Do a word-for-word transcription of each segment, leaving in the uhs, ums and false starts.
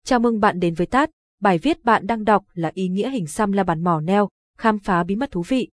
Chào mừng bạn đến với tát. Bài viết bạn đang đọc là ý nghĩa hình xăm la bàn mỏ neo, khám phá bí mật thú vị.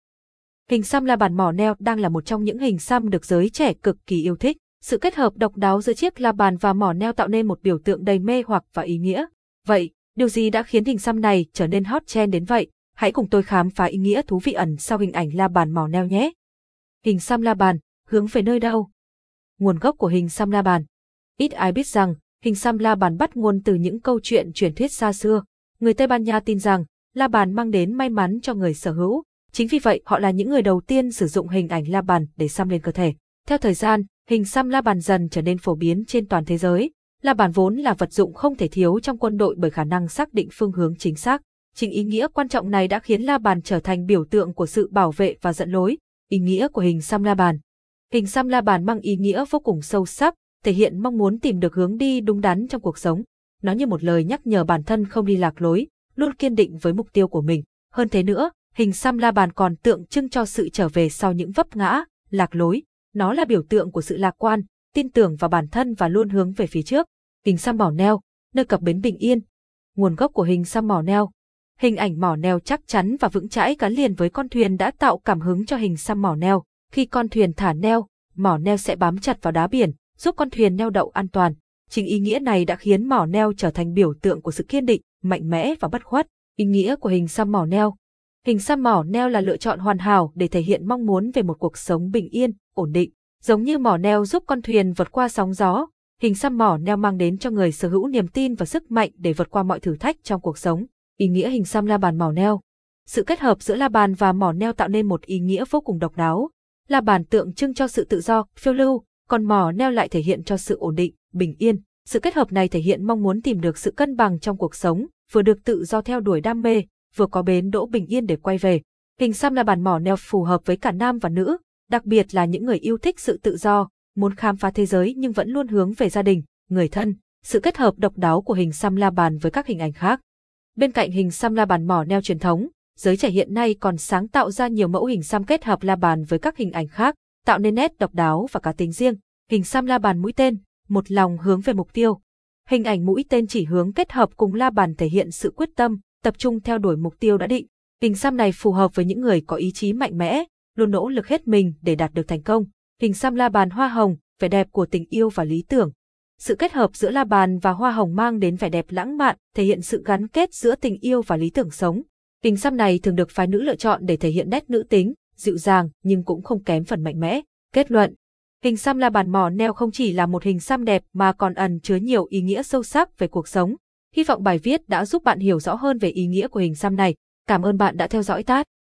Hình xăm la bàn mỏ neo đang là một trong những hình xăm được giới trẻ cực kỳ yêu thích. Sự kết hợp độc đáo giữa chiếc la bàn và mỏ neo tạo nên một biểu tượng đầy mê hoặc và ý nghĩa. Vậy, điều gì đã khiến hình xăm này trở nên hot trend đến vậy? Hãy cùng tôi khám phá ý nghĩa thú vị ẩn sau hình ảnh la bàn mỏ neo nhé. Hình xăm la bàn, hướng về nơi đâu? Nguồn gốc của hình xăm la bàn. Ít ai biết rằng, hình xăm la bàn bắt nguồn từ những câu chuyện truyền thuyết xa xưa. Người Tây Ban Nha tin rằng, la bàn mang đến may mắn cho người sở hữu. Chính vì vậy họ là những người đầu tiên sử dụng hình ảnh la bàn để xăm lên cơ thể. Theo thời gian, hình xăm la bàn dần trở nên phổ biến trên toàn thế giới. La bàn vốn là vật dụng không thể thiếu trong quân đội bởi khả năng xác định phương hướng chính xác. Chính ý nghĩa quan trọng này đã khiến la bàn trở thành biểu tượng của sự bảo vệ và dẫn lối. Ý nghĩa của hình xăm la bàn. Hình xăm la bàn mang ý nghĩa vô cùng sâu sắc, thể hiện mong muốn tìm được hướng đi đúng đắn trong cuộc sống. Nó như một lời nhắc nhở bản thân không đi lạc lối, luôn kiên định với mục tiêu của mình. Hơn thế nữa, hình xăm la bàn còn tượng trưng cho sự trở về sau những vấp ngã, lạc lối. Nó là biểu tượng của sự lạc quan, tin tưởng vào bản thân và luôn hướng về phía trước. Hình xăm mỏ neo, nơi cập bến bình yên. Nguồn gốc của hình xăm mỏ neo. Hình ảnh mỏ neo chắc chắn và vững chãi gắn liền với con thuyền đã tạo cảm hứng cho hình xăm mỏ neo. Khi con thuyền thả neo, mỏ neo sẽ bám chặt vào đá biển, giúp con thuyền neo đậu an toàn. Chính ý nghĩa này đã khiến mỏ neo trở thành biểu tượng của sự kiên định, mạnh mẽ và bất khuất. Ý nghĩa của hình xăm mỏ neo. Hình xăm mỏ neo là lựa chọn hoàn hảo để thể hiện mong muốn về một cuộc sống bình yên, ổn định. Giống như mỏ neo giúp con thuyền vượt qua sóng gió, hình xăm mỏ neo mang đến cho người sở hữu niềm tin và sức mạnh để vượt qua mọi thử thách trong cuộc sống. Ý nghĩa hình xăm la bàn mỏ neo. Sự kết hợp giữa la bàn và mỏ neo tạo nên một ý nghĩa vô cùng độc đáo. La bàn tượng trưng cho sự tự do, phiêu lưu, còn mỏ neo lại thể hiện cho sự ổn định, bình yên. Sự kết hợp này thể hiện mong muốn tìm được sự cân bằng trong cuộc sống, vừa được tự do theo đuổi đam mê, vừa có bến đỗ bình yên để quay về. Hình xăm la bàn mỏ neo phù hợp với cả nam và nữ, đặc biệt là những người yêu thích sự tự do, muốn khám phá thế giới nhưng vẫn luôn hướng về gia đình, người thân. Sự kết hợp độc đáo của hình xăm la bàn với các hình ảnh khác. Bên cạnh hình xăm la bàn mỏ neo truyền thống, giới trẻ hiện nay còn sáng tạo ra nhiều mẫu hình xăm kết hợp la bàn với các hình ảnh khác, tạo nên nét độc đáo và cá tính riêng. Hình xăm la bàn mũi tên, một lòng hướng về mục tiêu. Hình ảnh mũi tên chỉ hướng kết hợp cùng la bàn thể hiện sự quyết tâm, tập trung theo đuổi mục tiêu đã định. Hình xăm này phù hợp với những người có ý chí mạnh mẽ, luôn nỗ lực hết mình để đạt được thành công. Hình xăm la bàn hoa hồng, vẻ đẹp của tình yêu và lý tưởng. Sự kết hợp giữa la bàn và hoa hồng mang đến vẻ đẹp lãng mạn, thể hiện sự gắn kết giữa tình yêu và lý tưởng sống. Hình xăm này thường được phái nữ lựa chọn để thể hiện nét nữ tính, dịu dàng nhưng cũng không kém phần mạnh mẽ. Kết luận. Hình xăm la bàn mỏ neo không chỉ là một hình xăm đẹp mà còn ẩn chứa nhiều ý nghĩa sâu sắc về cuộc sống. Hy vọng bài viết đã giúp bạn hiểu rõ hơn về ý nghĩa của hình xăm này. Cảm ơn bạn đã theo dõi tát.